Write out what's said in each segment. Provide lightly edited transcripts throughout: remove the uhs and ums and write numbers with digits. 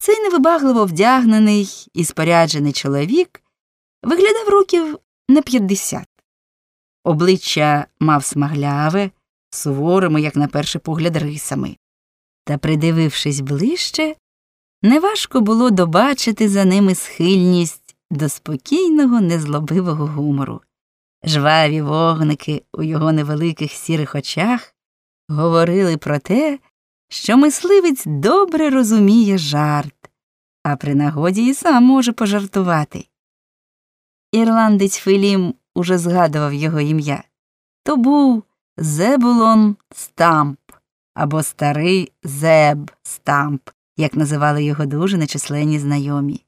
Цей невибагливо вдягнений і споряджений чоловік виглядав років на 50. Обличчя мав смагляве, суворими, як на перший погляд, рисами. Та, придивившись ближче, неважко було добачити за ними схильність до спокійного, незлобивого гумору. Жваві вогники у його невеликих сірих очах говорили про те, що мисливець добре розуміє жарт, а при нагоді і сам може пожартувати. Ірландець Фелім уже згадував його ім'я. То був Зебулон Стамп, або старий Зеб Стамп, як називали його дуже нечисленні знайомі.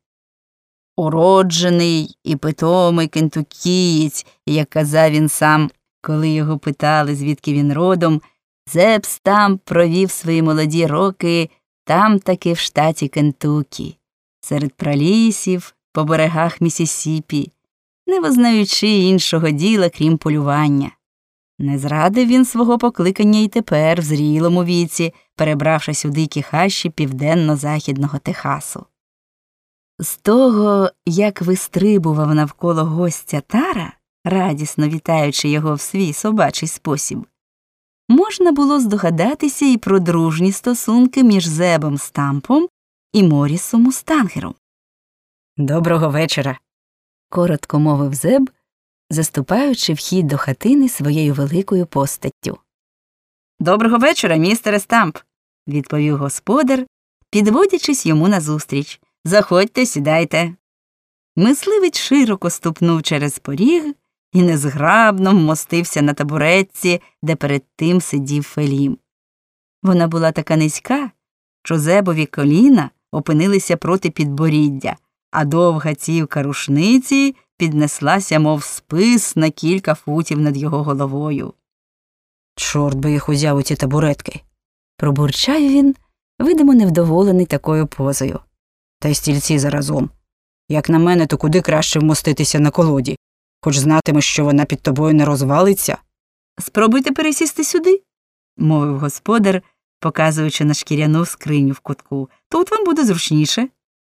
Уроджений і питомий кентуккієць, як казав він сам, коли його питали, звідки він родом, Зеб Стамп провів свої молоді роки там-таки в штаті Кентуккі, серед пралісів, по берегах Міссісіпі, не визнаючи іншого діла, крім полювання. Не зрадив він свого покликання й тепер, в зрілому віці, перебравшись у дикі хащі південно-західного Техасу. З того, як вистрибував навколо гостя Тара, радісно вітаючи його в свій собачий спосіб, можна було здогадатися і про дружні стосунки між Зебом Стампом і Моррісом Мустангером. «Доброго вечора», – коротко мовив Зеб, заступаючи вхід до хатини своєю великою постаттю. «Доброго вечора, містере Стамп», – відповів господар, підводячись йому назустріч. «Заходьте, сідайте». Мисливець широко ступнув через поріг і незграбно вмостився на табуретці, де перед тим сидів Фелім. Вона була така низька, що Зебові коліна опинилися проти підборіддя, а довга цівка рушниці піднеслася, мов спис, на кілька футів над його головою. «Чорт би їх узяв у ці табуретки», – пробурчав він, видимо невдоволений такою позою. «Та й стільці заразом. Як на мене, то куди краще вмоститися на колоді, хоч знатимеш, що вона під тобою не розвалиться». «Спробуйте пересісти сюди», – мовив господар, показуючи на шкіряну скриню в кутку. «Тут вам буде зручніше».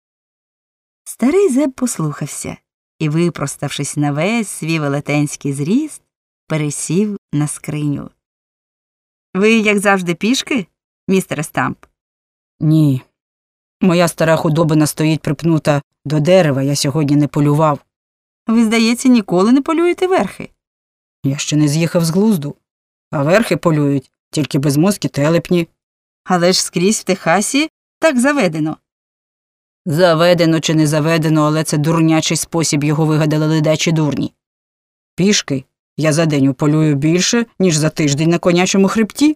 Старий Зеб послухався і, випроставшись на весь свій велетенський зріст, пересів на скриню. «Ви, як завжди, пішки, містере Стамп?» «Ні. Моя стара худобина стоїть припнута до дерева, я сьогодні не полював». «Ви, здається, ніколи не полюєте верхи?» «Я ще не з'їхав з глузду. А верхи полюють тільки безмозкі телепні». «Але ж скрізь в Техасі так заведено». «Заведено чи не заведено, але це дурнячий спосіб, його вигадали ледачі дурні. Пішки я за день уполюю більше, ніж за тиждень на конячому хребті.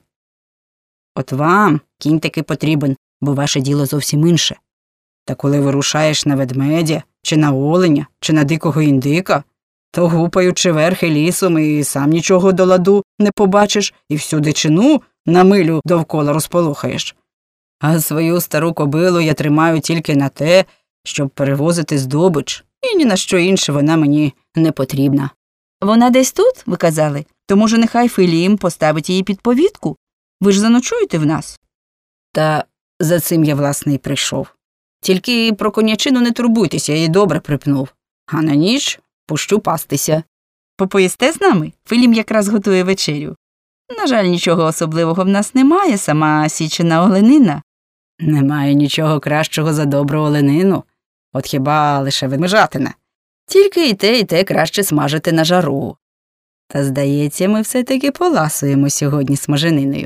От вам кінь таки потрібен, бо ваше діло зовсім інше. Та коли вирушаєш на ведмедя, чи на оленя, чи на дикого індика, то гупаючи верхи лісом і сам нічого до ладу не побачиш, і всю дичину на милю довкола розполохаєш. А свою стару кобилу я тримаю тільки на те, щоб перевозити здобич, і ні на що інше вона мені не потрібна». «Вона десь тут, ви казали? То, може, нехай Фелім поставить її під повідку? Ви ж заночуєте в нас?» «Та за цим я, власне, і прийшов. Тільки про конячину не турбуйтеся, я її добре припнув. А на ніч пущу пастися». «Попоїсте з нами? Фелім якраз готує вечерю. На жаль, нічого особливого в нас немає, сама січена оленина». «Немає нічого кращого за добру оленину. От хіба лише ведмежатина. Тільки і те краще смажити на жару. Та, здається, ми все-таки поласуємо сьогодні смажениною.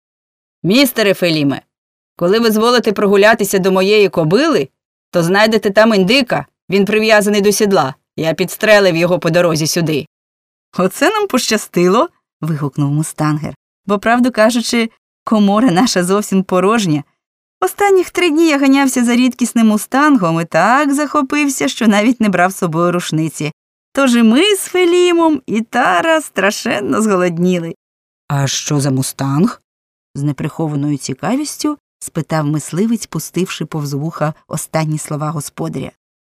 Містере Феліме, коли ви зволите прогулятися до моєї кобили, то знайдете там індика, він прив'язаний до сідла. Я підстрелив його по дорозі сюди». «Оце нам пощастило», – вигукнув Мустангер. «Бо, правду кажучи, комора наша зовсім порожня. Останніх 3 дні я ганявся за рідкісним мустангом і так захопився, що навіть не брав з собою рушниці. Тож і ми з Фелімом, і Тара страшенно зголодніли». «А що за мустанг?» – з неприхованою цікавістю спитав мисливець, пустивши повз вуха останні слова господаря.